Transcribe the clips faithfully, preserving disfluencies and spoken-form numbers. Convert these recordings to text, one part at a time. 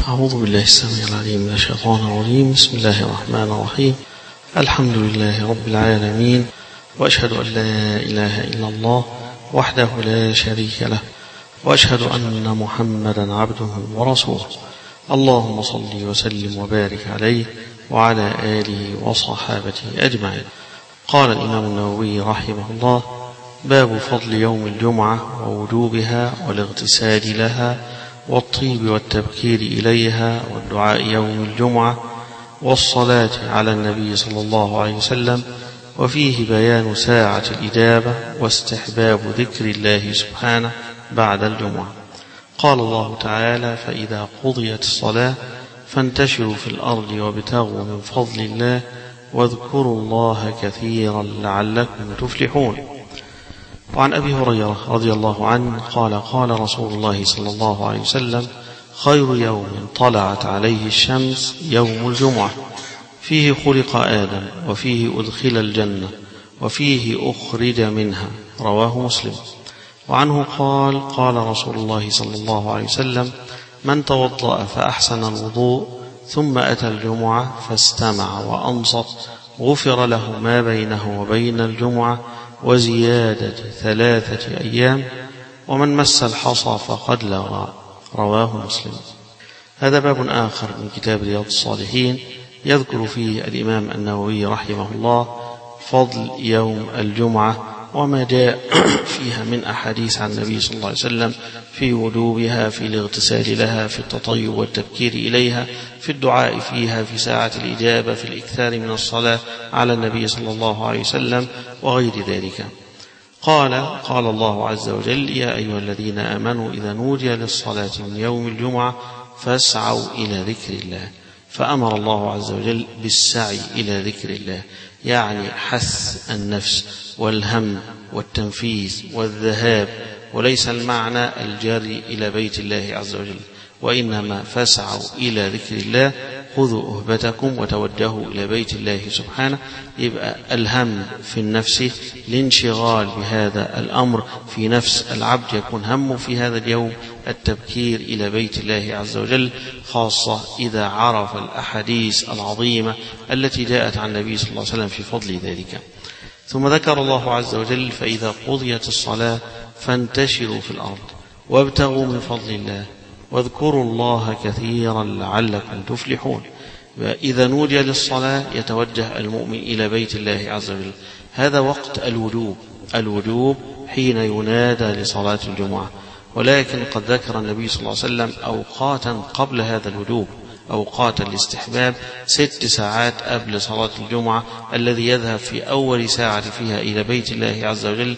أعوذ بالله السميع العليم من الشيطان الرجيم. بسم الله الرحمن الرحيم. الحمد لله رب العالمين، وأشهد أن لا إله إلا الله وحده لا شريك له، وأشهد أن محمدا عبده ورسوله. اللهم صل وسلم وبارك عليه وعلى آله وصحابته أجمعين. قال الإمام النووي رحمه الله: باب فضل يوم الجمعة ووجوبها والاغتسال لها والطيب والتبكير إليها والدعاء يوم الجمعة والصلاة على النبي صلى الله عليه وسلم، وفيه بيان ساعة الإجابة واستحباب ذكر الله سبحانه بعد الجمعة. قال الله تعالى: فإذا قضيت الصلاة فانتشروا في الأرض وابتغوا من فضل الله واذكروا الله كثيرا لعلكم تفلحون. وعن أبي هريرة رضي الله عنه قال: قال رسول الله صلى الله عليه وسلم: خير يوم طلعت عليه الشمس يوم الجمعة، فيه خلق آدم وفيه أدخل الجنة وفيه أخرج منها. رواه مسلم. وعنه قال: قال رسول الله صلى الله عليه وسلم: من توضأ فأحسن الوضوء ثم أتى الجمعة فاستمع وأنصت غفر له ما بينه وبين الجمعة وزيادة ثلاثة أيام، ومن مس الحصى فقد لغى. رواه مسلم. هذا باب آخر من كتاب رياض الصالحين يذكر فيه الإمام النووي رحمه الله فضل يوم الجمعة وما جاء فيها من أحاديث عن النبي صلى الله عليه وسلم في وجوبها، في الاغتسال لها، في التطيب والتبكير إليها، في الدعاء فيها، في ساعة الإجابة، في الإكثار من الصلاة على النبي صلى الله عليه وسلم وغير ذلك. قال قال الله عز وجل: يا أيها الذين آمنوا إذا نودي للصلاة من يوم الجمعة فاسعوا إلى ذكر الله. فأمر الله عز وجل بالسعي إلى ذكر الله، يعني حث النفس والهم والتنفيذ والذهاب، وليس المعنى الجري إلى بيت الله عز وجل، وإنما فاسعوا إلى ذكر الله، خذوا أهبتكم وتوجهوا إلى بيت الله سبحانه. يبقى الهم في النفس، الانشغال بهذا الأمر في نفس العبد، يكون همه في هذا اليوم التبكير إلى بيت الله عز وجل، خاصة إذا عرف الأحاديث العظيمة التي جاءت عن النبي صلى الله عليه وسلم في فضل ذلك. ثم ذكر الله عز وجل: فإذا قضيت الصلاة فانتشروا في الأرض وابتغوا من فضل الله واذكروا الله كثيرا لعلكم تفلحون. إذا نودي للصلاة يتوجه المؤمن إلى بيت الله عز وجل. هذا وقت الوجوب، الوجوب حين ينادى لصلاة الجمعة، ولكن قد ذكر النبي صلى الله عليه وسلم أوقاتا قبل هذا الوجوب، أوقات الاستحباب، ست ساعات قبل صلاة الجمعة. الذي يذهب في أول ساعة فيها إلى بيت الله عز وجل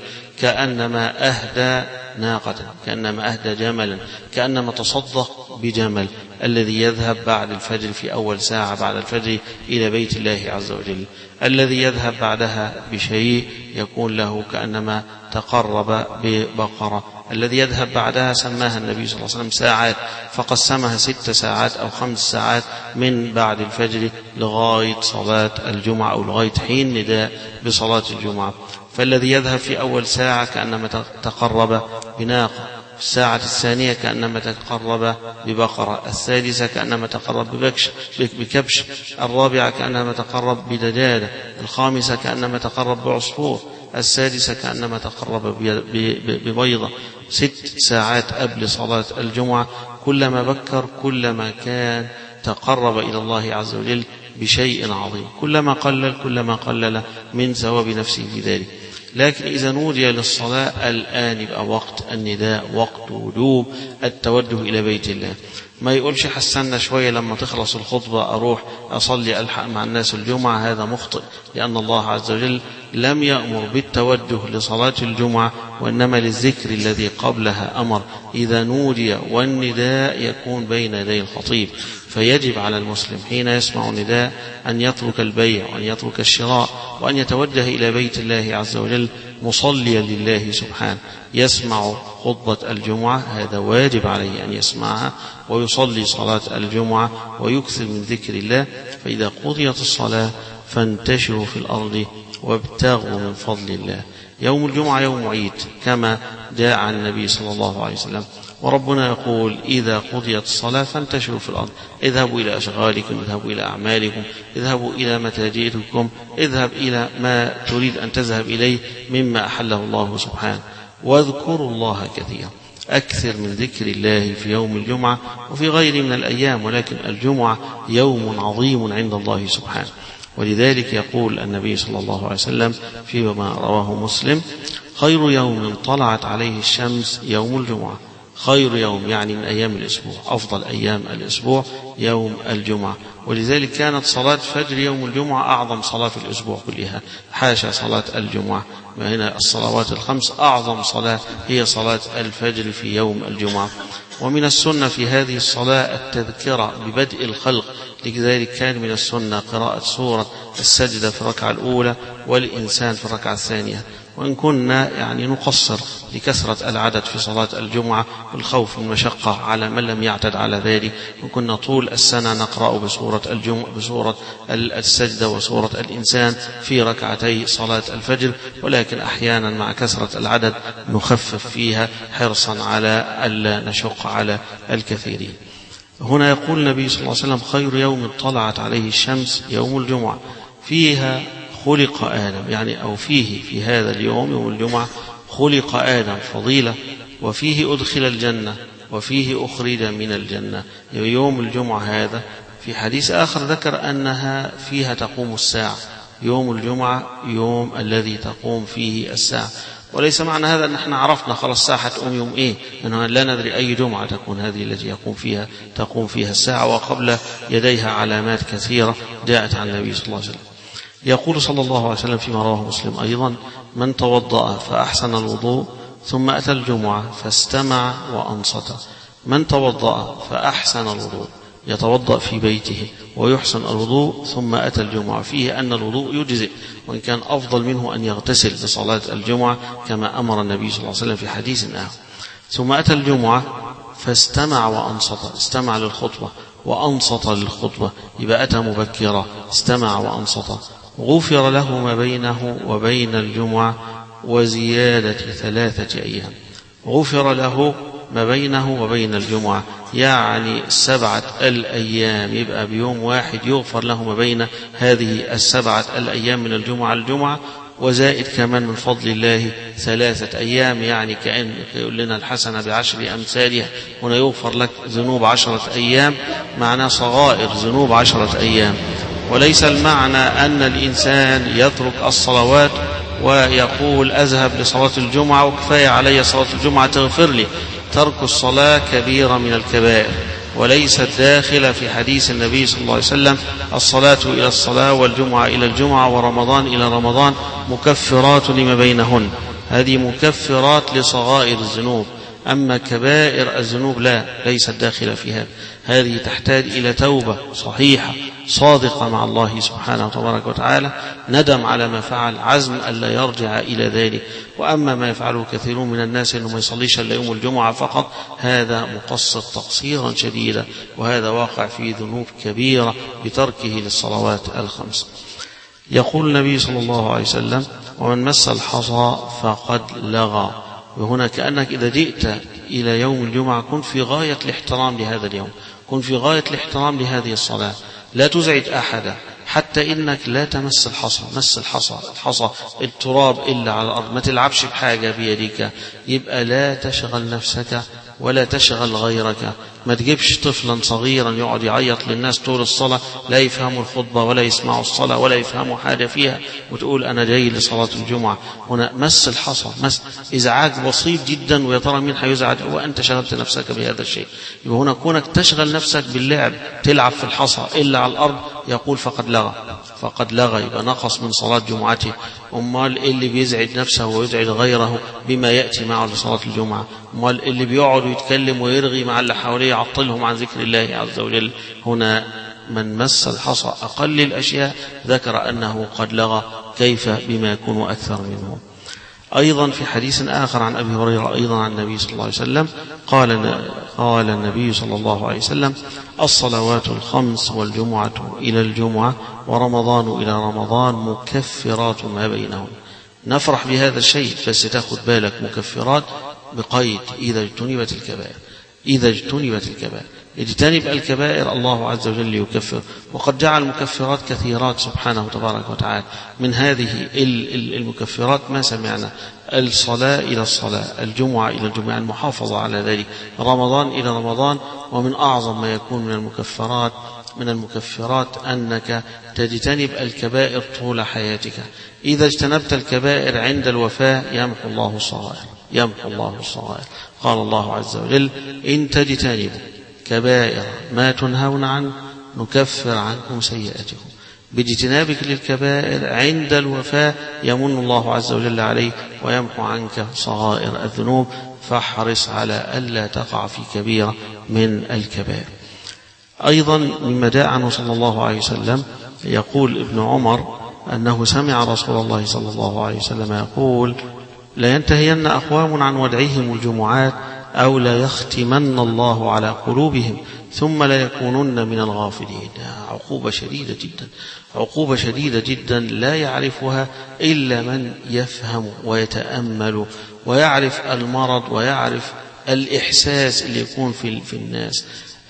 كأنما أهدى ناقة، كأنما أهدى جملا، كأنما تصدق بجمل. الذي يذهب بعد الفجر في أول ساعة بعد الفجر إلى بيت الله عز وجل، الذي يذهب بعدها بشيء يكون له كأنما تقرب ببقرة. الذي يذهب بعدها سماها النبي صلى الله عليه وسلم ساعات، فقسمها ست ساعات أو خمس ساعات من بعد الفجر لغاية صلاة الجمعة أو لغاية حين نداء بصلاة الجمعة. فالذي يذهب في أول ساعة كأنما تقرب بناقة، في الساعة الثانية كأنما تقرب ببقرة، الثالثة كأنما تقرب ببكش بكبش، الرابعة كأنما تقرب بدجاجة، الخامسة كأنما تقرب بعصفور، السادسة كأنما تقرب ببيضة. ست ساعات قبل صلاة الجمعة، كلما بكر كلما كان تقرب إلى الله عز وجل بشيء عظيم، كلما قلل كلما قلل من ثواب نفسه في ذلك. لكن إذا نودي للصلاة الآن يبقى وقت النداء، وقت وجوب التوجه إلى بيت الله. ما يقولش حسنا شوية لما تخلص الخطبة أروح أصلي ألحق مع الناس الجمعة، هذا مخطئ، لأن الله عز وجل لم يأمر بالتوجه لصلاة الجمعة، وإنما للذكر الذي قبلها أمر. إذا نودي والنداء يكون بين يدي الخطيب، فيجب على المسلم حين يسمع النداء أن يترك البيع وأن يترك الشراء وأن يتوجه إلى بيت الله عز وجل مصليا لله سبحانه. يسمع خطبة الجمعة، هذا واجب عليه أن يسمعها ويصلي صلاة الجمعة ويكثر من ذكر الله. فإذا قضيت الصلاة فانتشروا في الأرض وابتغوا من فضل الله. يوم الجمعة يوم عيد كما جاء عن النبي صلى الله عليه وسلم، وربنا يقول إذا قضيت الصلاة فانتشروا في الأرض، اذهبوا إلى أشغالكم، اذهبوا إلى أعمالكم، اذهبوا إلى متاجركم، اذهب إلى ما تريد أن تذهب إليه مما أحله الله سبحانه، واذكروا الله كثيرا. أكثر من ذكر الله في يوم الجمعة وفي غير من الأيام، ولكن الجمعة يوم عظيم عند الله سبحانه. ولذلك يقول النبي صلى الله عليه وسلم فيما رواه مسلم: خير يوم طلعت عليه الشمس يوم الجمعة. خير يوم يعني من أيام الأسبوع، أفضل أيام الأسبوع يوم الجمعة. ولذلك كانت صلاة فجر يوم الجمعة أعظم صلاة في الأسبوع كلها، حاشا صلاة الجمعة. وهنا الصلوات الخمس أعظم صلاة هي صلاة الفجر في يوم الجمعة. ومن السنة في هذه الصلاة التذكرة ببدء الخلق، لذلك كان من السنة قراءة سورة السجدة في الركعة الأولى والإنسان في الركعة الثانية. وإن كنا يعني نقصر لكثرة العدد في صلاة الجمعة والخوف من المشقة على من لم يعتد على ذلك، وكنا طول السنة نقرأ بسورة الجمعة بسورة السجدة وسورة الإنسان في ركعتي صلاة الفجر، ولكن أحيانا مع كثرة العدد نخفف فيها حرصا على ألا نشق على الكثيرين. هنا يقول النبي صلى الله عليه وسلم: خير يوم طلعت عليه الشمس يوم الجمعة، فيها خلق آدم، يعني أو فيه في هذا اليوم يوم الجمعة خلق آدم فضيلة، وفيه أدخل الجنة، وفيه أخرج من الجنة. يوم الجمعة هذا في حديث آخر ذكر أنها فيها تقوم الساعة. يوم الجمعة يوم الذي تقوم فيه الساعة، وليس معنى هذا أن احنا عرفنا خلاص الساعة هتقوم يوم إيه، أنه لا ندري أي جمعة تكون هذه التي يقوم فيها تقوم فيها الساعة، وقبل يديها علامات كثيرة جاءت عن النبي صلى الله عليه وسلم. يقول صلى الله عليه وسلم فيما رواه مسلم أيضا: من توضأ فأحسن الوضوء ثم أتى الجمعة فاستمع وأنصت. من توضأ فأحسن الوضوء، يتوضأ في بيته ويحسن الوضوء ثم أتى الجمعة، فيه أن الوضوء يجزئ، وإن كان أفضل منه أن يغتسل لصلاة الجمعة كما أمر النبي صلى الله عليه وسلم في حديث آخر. ثم أتى الجمعة فاستمع وأنصت، استمع للخطبة وأنصت للخطبة، يبقى أتى مبكرا استمع وأنصت. غفر له ما بينه وبين الجمعة وزيادة ثلاثة أيام. غفر له ما بينه وبين الجمعة يعني سبعة الأيام، يبقى بيوم واحد يغفر له ما بين هذه السبعة الأيام من الجمعة الجمعة، وزائد كمان من فضل الله ثلاثة أيام، يعني كأن يقول لنا الحسنة بعشر أمثالها. هنا يغفر لك ذنوب عشرة أيام، معناه صغائر ذنوب عشرة أيام. وليس المعنى أن الإنسان يترك الصلوات ويقول أذهب لصلاة الجمعة وكفاية علي صلاة الجمعة تغفر لي. ترك الصلاة كبيرة من الكبائر، وليست داخلة في حديث النبي صلى الله عليه وسلم: الصلاة إلى الصلاة والجمعة إلى الجمعة ورمضان إلى رمضان مكفرات لما بينهن. هذه مكفرات لصغائر الذنوب، أما كبائر الذنوب لا، ليست داخلة في هذا. هذه تحتاج إلى توبة صحيحة صادقة مع الله سبحانه وتبارك وتعالى، ندم على ما فعل، عزم ألا يرجع إلى ذلك. وأما ما يفعله كثيرون من الناس إنه ما يصليش إلا يوم الجمعة فقط، هذا مقصر تقصيرا شديدا، وهذا واقع في ذنوب كبيرة بتركه للصلوات الخمس. يقول النبي صلى الله عليه وسلم: ومن مس الحصى فقد لغى. وهنا كأنك إذا جئت إلى يوم الجمعة كن في غاية الاحترام لهذا اليوم، كن في غاية الاحترام لهذه الصلاة، لا تزعج أحدا، حتى إنك لا تمس الحصى. مس الحصى الحصى التراب إلا على الأرض، ما تلعبش بحاجة بيدك، يبقى لا تشغل نفسك ولا تشغل غيرك. ما تجيبش طفلا صغيرا يقعد يعيط للناس طول الصلاة، لا يفهموا الخطبة ولا يسمعوا الصلاة ولا يفهموا حاجة فيها، وتقول أنا جاي لصلاة الجمعة. هنا مس الحصى، مس إزعاج بسيط جدا، ويا ترى مين هيزعج؟ وأنت شغلت نفسك بهذا الشيء. يبقى هنا كونك تشغل نفسك باللعب، تلعب في الحصى إلا على الأرض، يقول فقد لغى. فقد لغى يبقى نقص من صلاة جمعته. أمال اللي بيزعج نفسه ويزعج غيره بما يأتي معه لصلاة الجمعة؟ أمال اللي بيقعد ويتكلم ويرغي مع اللي حواليه يعطلهم عن ذكر الله عز وجل؟ هنا من مس الحصى أقل الأشياء ذكر أنه قد لغى، كيف بما يكون أكثر منه. أيضا في حديث آخر عن أبي هريرة أيضا عن النبي صلى الله عليه وسلم قال قال النبي صلى الله عليه وسلم: الصلوات الخمس والجمعة إلى الجمعة ورمضان إلى رمضان مكفرات ما بينهم. نفرح بهذا الشيء، بس تاخد بالك مكفرات بقيد: إذا اجتنبت الكبائر. إذا اجتنبت الكبائر، اجتنب الكبائر الله عز وجل يكفر. وقد جعل مكفرات كثيرات سبحانه تبارك وتعالى. من هذه المكفرات ما سمعنا: الصلاة إلى الصلاة، الجمعة إلى الجمعة، المحافظة على ذلك، رمضان إلى رمضان. ومن أعظم ما يكون من المكفرات من المكفرات أنك تجتنب الكبائر طول حياتك. إذا اجتنبت الكبائر عند الوفاة يمحو الله الصغائر، يمحو الله الصغائر. قال الله عز وجل: إن تجتنبوا كبائر ما تنهون عنه نكفر عنكم سيئاتكم. باجتنابك للكبائر عند الوفاة يمن الله عز وجل عليك ويمحو عنك صغائر الذنوب. فاحرص على ألا تقع في كبيرة من الكبائر. أيضا مما جاء عنه صلى الله عليه وسلم يقول ابن عمر أنه سمع رسول الله صلى الله عليه وسلم يقول: لا ينتهين أقوام عن ودعهم الجمعات أو لا يختمن الله على قلوبهم ثم لا يكونن من الغافلين. عقوبة شديدة جدا، عقوبة شديدة جدا لا يعرفها إلا من يفهم ويتأمل ويعرف المرض ويعرف الإحساس اللي يكون في, في الناس.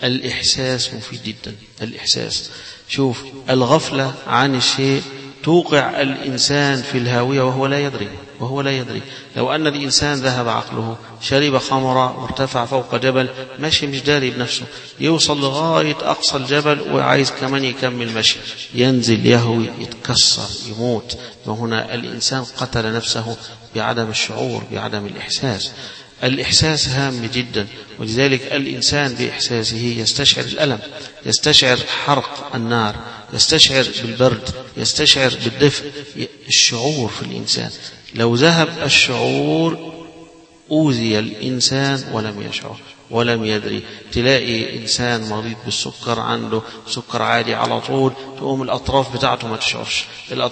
الإحساس مفيد جدا. الإحساس، شوف، الغفلة عن الشيء توقع الإنسان في الهاوية وهو لا يدري وهو لا يدري. لو أن الإنسان ذهب عقله، شرب خمرة وارتفع فوق جبل، ماشي مش داري بنفسه، يوصل لغاية أقصى الجبل وعايز كمان يكمل مشي، ينزل يهوي يتكسر يموت. وهنا الإنسان قتل نفسه بعدم الشعور، بعدم الإحساس. الإحساس هام جدا، ولذلك الإنسان بإحساسه يستشعر الألم، يستشعر حرق النار، يستشعر بالبرد، يستشعر بالدفء. الشعور في الإنسان، لو ذهب الشعور أوذي الإنسان ولم يشعر ولم يدري. تلاقي إنسان مريض بالسكر، عنده سكر عالي على طول، تقوم الأطراف بتاعته ما تشعرش،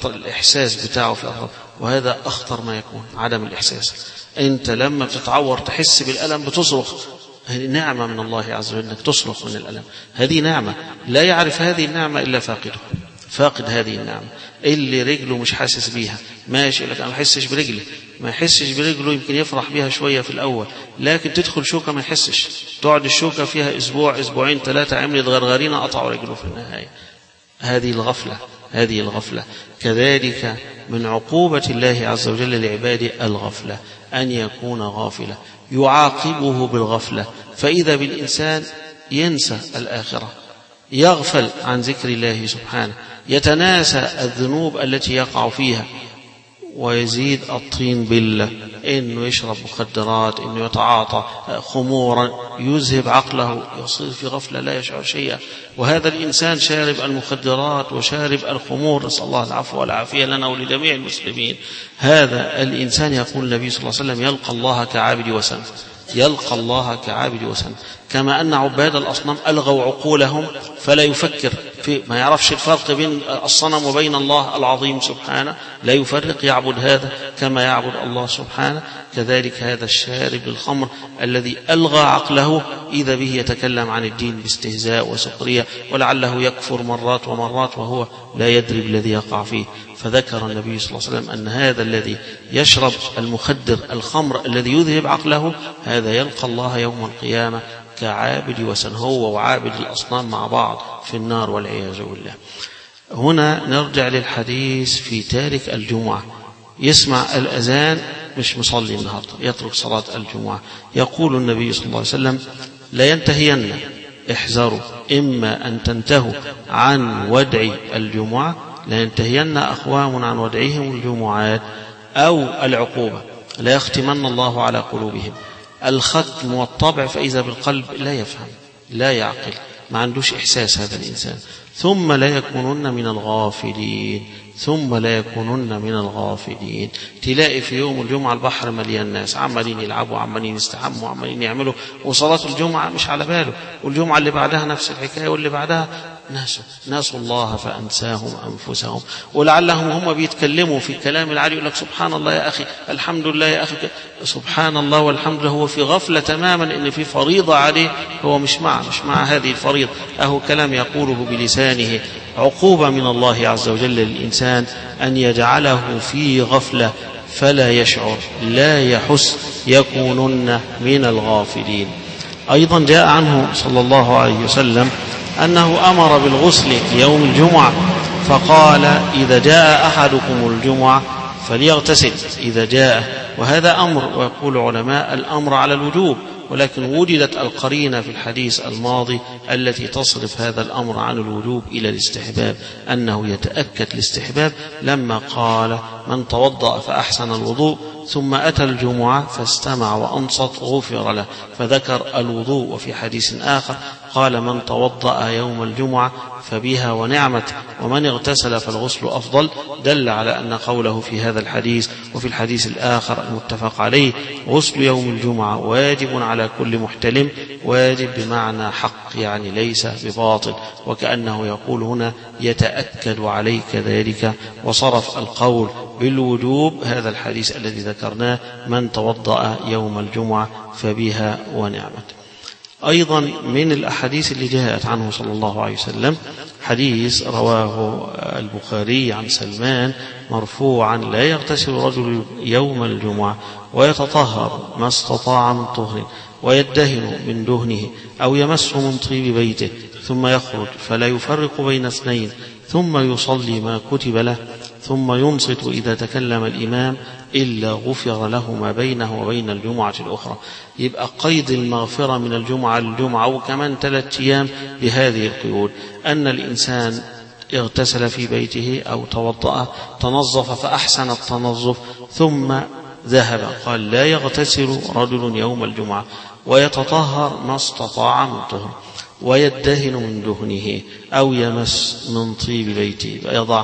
الإحساس بتاعه في الأطراف. وهذا أخطر ما يكون، عدم الإحساس. أنت لما بتتعور تحس بالألم بتصرخ، هذه نعمة من الله عز وجل أنك تصرخ من الألم. هذه نعمة لا يعرف هذه النعمة إلا فاقده، فاقد هذه النعمة. اللي رجله مش حاسس بيها ماشي، لكن ما يحسش برجله، ما يحسش برجله يمكن يفرح بيها شوية في الأول، لكن تدخل شوكة ما يحسش، تقعد الشوكة فيها أسبوع أسبوعين ثلاثة، عملت غرغرينة قطعوا رجله في النهاية. هذه الغفلة، هذه الغفلة. كذلك من عقوبة الله عز وجل لعباده الغفلة، أن يكون غافلا يعاقبه بالغفلة. فإذا بالإنسان ينسى الآخرة، يغفل عن ذكر الله سبحانه، يتناسى الذنوب التي يقع فيها، ويزيد الطين بالله، إنه يشرب مخدرات، إنه يتعاطى خمورا، يذهب عقله، يصير في غفلة لا يشعر شيئا. وهذا الإنسان شارب المخدرات وشارب الخمور، نسأل الله العفو والعافية لنا ولجميع المسلمين. هذا الإنسان يقول النبي صلى الله عليه وسلم: يلقى الله كعابد وسن، يلقى الله كعابد وسن. كما أن عباد الأصنام ألغوا عقولهم فلا يفكر في، ما يعرفش الفرق بين الصنم وبين الله العظيم سبحانه، لا يفرق، يعبد هذا كما يعبد الله سبحانه. كذلك هذا الشارب الخمر الذي ألغى عقله، إذا به يتكلم عن الدين باستهزاء وسخرية، ولعله يكفر مرات ومرات وهو لا يدري بالذي يقع فيه. فذكر النبي صلى الله عليه وسلم أن هذا الذي يشرب المخدر الخمر الذي يذهب عقله، هذا يلقى الله يوم القيامة كعابد وسن، هو وعابد الأصنام مع بعض في النار والعياذ بالله. هنا نرجع للحديث في تارك الجمعة، يسمع الأذان مش مصلي النهارده، يترك صلاة الجمعة. يقول النبي صلى الله عليه وسلم: لا ينتهين، احذروا، إما أن تنتهوا عن ودع الجمعة، لا ينتهين أقوام عن ودعهم الجمعات، أو العقوبة، لا يختمن الله على قلوبهم. الختم والطبع، فإذا بالقلب لا يفهم لا يعقل، ما عندوش إحساس هذا الإنسان، ثم لا يكونن من الغافلين ثم لا يكونن من الغافلين. تلاقي في يوم الجمعة البحر مليان ناس عمالين يلعبوا عمالين يستحموا عمالين يعملوا، وصلاة الجمعة مش على باله، والجمعة اللي بعدها نفس الحكاية، واللي بعدها ناسوا ناسوا الله فأنساهم أنفسهم. ولعلهم هم بيتكلموا في الكلام العالي يقول لك سبحان الله يا أخي، الحمد لله يا أخي، سبحان الله والحمد لله، هو في غفلة تماما إن في فريضة عليه، هو مش مع مش مع هذه الفريضة، أهو كلام يقوله بلسانه، عقوبة من الله عز وجل للإنسان أن يجعله في غفلة فلا يشعر لا يحس، يكونن من الغافلين. أيضا جاء عنه صلى الله عليه وسلم أنه أمر بالغسل يوم الجمعة، فقال إذا جاء أحدكم الجمعة فليغتسل إذا جاء. وهذا أمر، ويقول علماء الأمر على الوجوب، ولكن وجدت القرينة في الحديث الماضي التي تصرف هذا الأمر عن الوجوب إلى الاستحباب، أنه يتأكد الاستحباب لما قال من توضأ فأحسن الوضوء ثم أتى الجمعة فاستمع وأنصت غفر له، فذكر الوضوء. وفي حديث آخر قال من توضأ يوم الجمعة فبها ونعمت ومن اغتسل فالغسل أفضل، دل على أن قوله في هذا الحديث وفي الحديث الآخر المتفق عليه غسل يوم الجمعة واجب على كل محتلم، واجب بمعنى حق يعني ليس بباطل، وكأنه يقول هنا يتأكد عليك ذلك، وصرف القول بالوجوب هذا الحديث الذي ذكرناه من توضأ يوم الجمعة فبها ونعمت. أيضا من الأحاديث اللي جاءت عنه صلى الله عليه وسلم حديث رواه البخاري عن سلمان مرفوعا لا يغتسل رجل يوم الجمعة ويتطهر ما استطاع من طهر ويدهن من دهنه أو يمس من طيب بيته ثم يخرج فلا يفرق بين اثنين ثم يصلي ما كتب له ثم ينصت إذا تكلم الإمام إلا غفر له ما بينه وبين الجمعة الأخرى. يبقى قيد المغفرة من الجمعة للجمعة، وكمان ثلاثة أيام بهذه القيود، أن الإنسان اغتسل في بيته أو توضأ تنظف فأحسن التنظف ثم ذهب، قال لا يغتسل رجل يوم الجمعة ويتطهر ما استطاع من طهر ويدهن من دهنه أو يمس من طيب بيته، يضع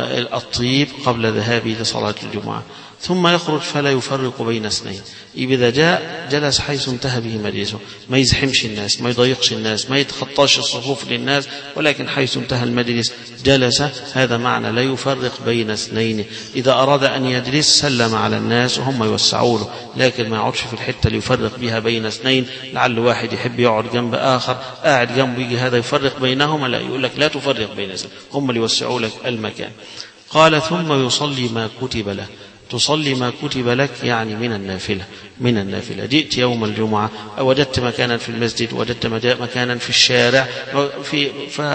الطيب قبل ذهابه لصلاة الجمعة ثم يخرج فلا يفرق بين اثنين. إذا جاء جلس حيث انتهى به مجلسه، ما يزحمش الناس، ما يضيقش الناس، ما يتخطاش الصفوف للناس، ولكن حيث انتهى المجلس جلس. هذا معنى لا يفرق بين اثنين. إذا أراد أن يجلس سلم على الناس وهم يوسعوا له، لكن ما يقعدش في الحتة اللي يفرق بها بين اثنين، لعل واحد يحب يقعد جنب آخر قاعد جنبه يجي هذا يفرق بينهما، لا، يقول لك لا تفرق بين اثنين، هم اللي يوسعوا لك المكان. قال ثم يصلي ما كتب له. تصلي ما كتب لك يعني من النافلة من النافلة جئت يوم الجمعة وجدت مكانا في المسجد، وجدت مكانا في الشارع في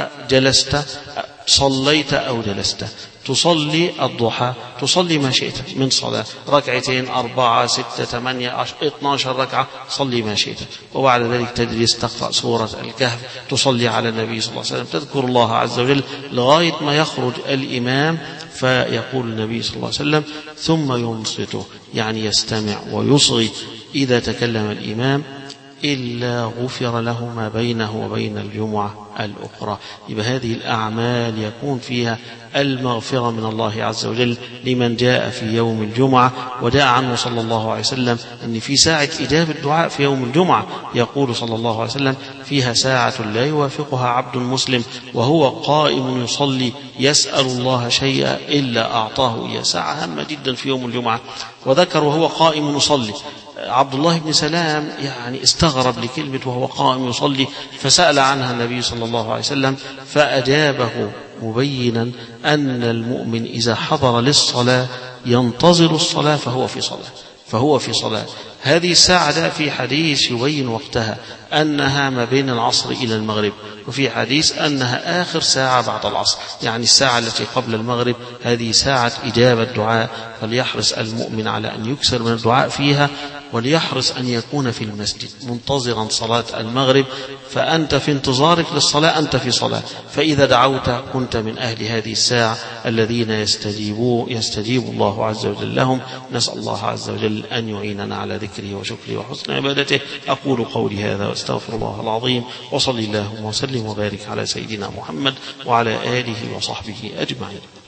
فجلست صليت أو جلست، تصلي الضحى، تصلي ما شئت من صلاة، ركعتين أربعة ستة ثمانية اثناشر ركعة، صلي ما شئت، وبعد ذلك تجلس تقرأ سورة الكهف، تصلي على النبي صلى الله عليه وسلم، تذكر الله عز وجل لغاية ما يخرج الإمام، فيقول النبي صلى الله عليه وسلم ثم ينصت يعني يستمع ويصغي إذا تكلم الإمام إلا غفر له ما بينه وبين الجمعة الأخرى. يبقى هذه الأعمال يكون فيها المغفرة من الله عز وجل لمن جاء في يوم الجمعة. وجاء عنه صلى الله عليه وسلم أن في ساعة إجابة الدعاء في يوم الجمعة، يقول صلى الله عليه وسلم فيها ساعة لا يوافقها عبد مسلم وهو قائم يصلي يسأل الله شيئا إلا أعطاه إياه. ساعة هامة جدا في يوم الجمعة. وذكر وهو قائم يصلي، عبد الله بن سلام يعني استغرب لكلمة وهو قائم يصلي، فسأل عنها النبي صلى الله عليه وسلم فأجابه مبينا أن المؤمن إذا حضر للصلاة ينتظر الصلاة فهو في صلاة فهو في صلاة. هذه الساعة في حديث يبين وقتها أنها ما بين العصر إلى المغرب، وفي حديث أنها آخر ساعة بعد العصر، يعني الساعة التي قبل المغرب هذه ساعة إجابة الدعاء، فليحرص المؤمن على أن يكثر من الدعاء فيها وليحرص أن يكون في المسجد منتظرا صلاة المغرب، فأنت في انتظارك للصلاة أنت في صلاة، فإذا دعوت كنت من أهل هذه الساعة الذين يستجيبوا يستجيب الله عز وجل لهم. نسأل الله عز وجل أن يعيننا على ذكره وشكره وحسن عبادته. أقول قولي هذا واستغفر الله العظيم، وصلي اللهم وسلم وبارك على سيدنا محمد وعلى آله وصحبه أجمعين.